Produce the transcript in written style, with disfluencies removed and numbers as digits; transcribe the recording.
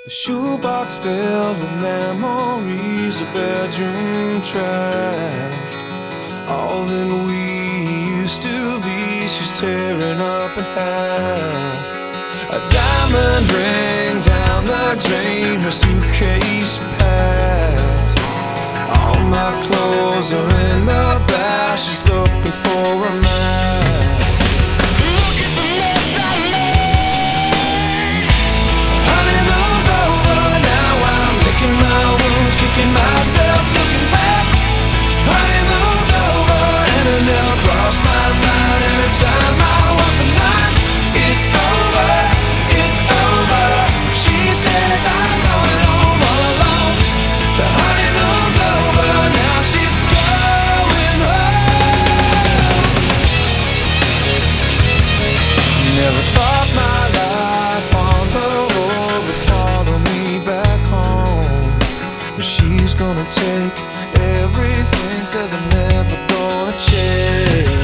A shoebox filled with memories of bedroom trash. All that we used to be, she's tearing up in half. A diamond ring down the drain, her suitcase packed. All my clothes are in the back, she's looking for a man. Myself looking back, honey moved over, and it never crossed my mind. Every time I walk the line, it's over, it's over. She says I'm going home all alone. The honey moved over, now she's going home. Never thought my life on the road would follow me back home. She's gonna take everything, says I'm never gonna change.